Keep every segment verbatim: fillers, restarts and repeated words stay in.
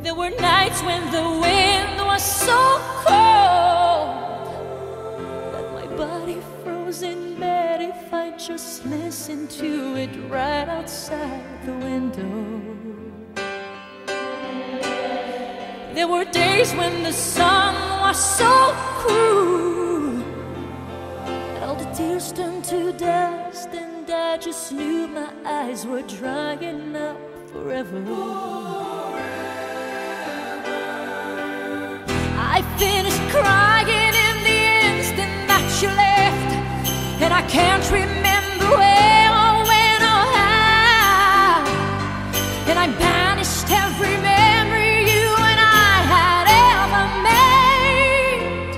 There were nights when the wind was so cold that my body froze in bed if I just listened to it right outside the window. There were days when the sun was so cruel that all the tears turned to dust, and I just knew my eyes were drying up forever. I finished crying in the instant that you left, and I can't remember where or when or how, and I banished every memory you and I had ever made.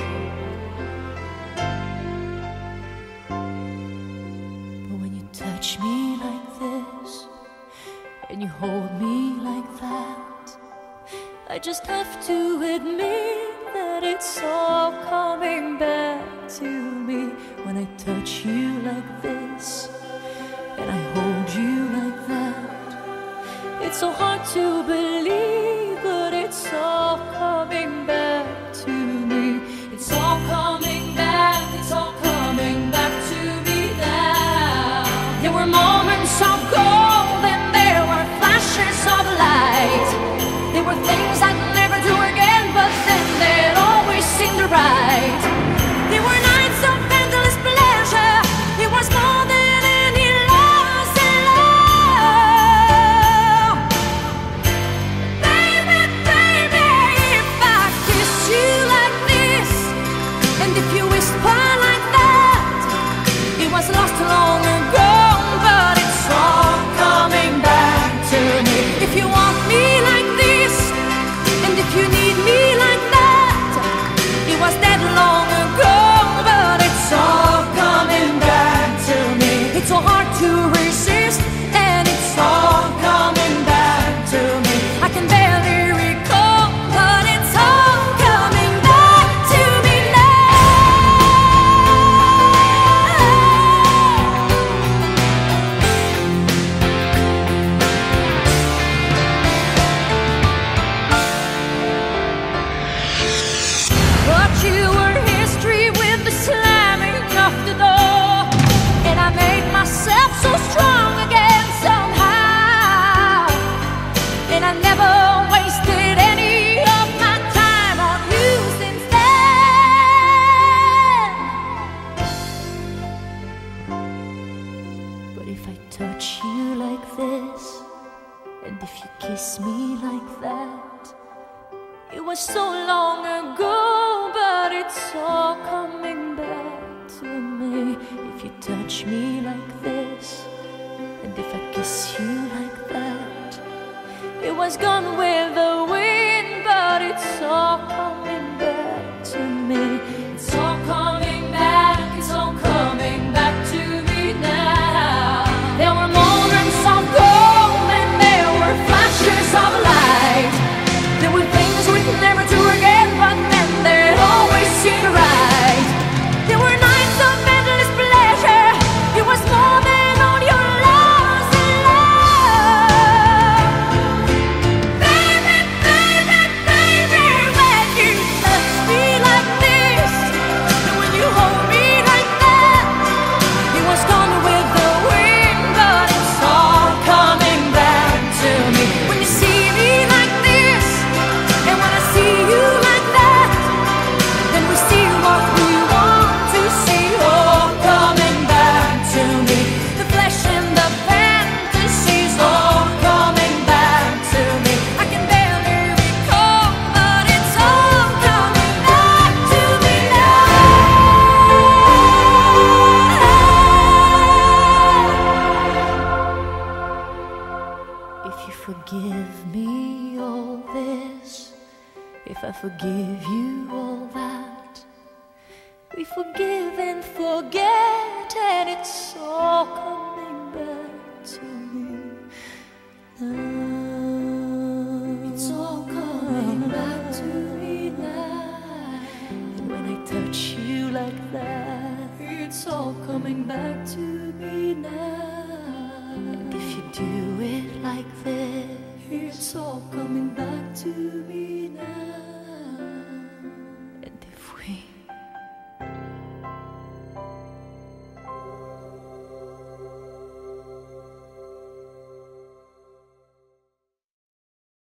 But when you touch me like this and you hold me like that, I just have to admit that it's all coming back to me. When I touch you like this and I hold you like that, it's so hard to believe, but it's all coming back to me. It's all coming back, it's all coming back to me now. There were moments of gold and there were flashes of light. There were things I'd never do again, but then they'd always seem right. There were nights of endless pleasure. It was more than any loss in love. Baby, baby, if I kiss you like this, and if you whisper like that, it was lost long ago, but it's all coming back to me. If you want me like this, and if you need me like that, it was dead long ago, but it's all coming back to me. It's so hard to resist, and it's all coming back to me. I can barely recall, but it's all coming back to me But you were history with the slamming of the door, and I made myself so strong again somehow, and I never wasted any of my time on you since then. But if I touch you like this, and if you kiss me like that, it was so long ago, but it's all coming back to me. If you touch me like this, and if I kiss you like that, it was gone with the wind, but it's all coming back to me. It's all coming back, it's all coming back to me now. There were moments of gold and there were flashes of light. There were things we'd never do again, but then they'd always seem right. There were nights of endless pleasure. It was more than all your loss in love. Baby, baby, baby, when you touch me like this, and when you hold me like that, it was gone with the wind, but it's all coming back to me. When you see me like this, and when I see you like that, then we see what we want to see, all coming back to me. The flesh and the fantasies, all coming back to me. I can barely recall, but it's all coming back to me now. If you forgive me all this, if I forgive you all that, we forgive and forget, and it's all coming back to me now. It's all coming back to me now. And when I touch you like that, it's all coming back to me now. And if you do it like this, it's it's all coming back to me now.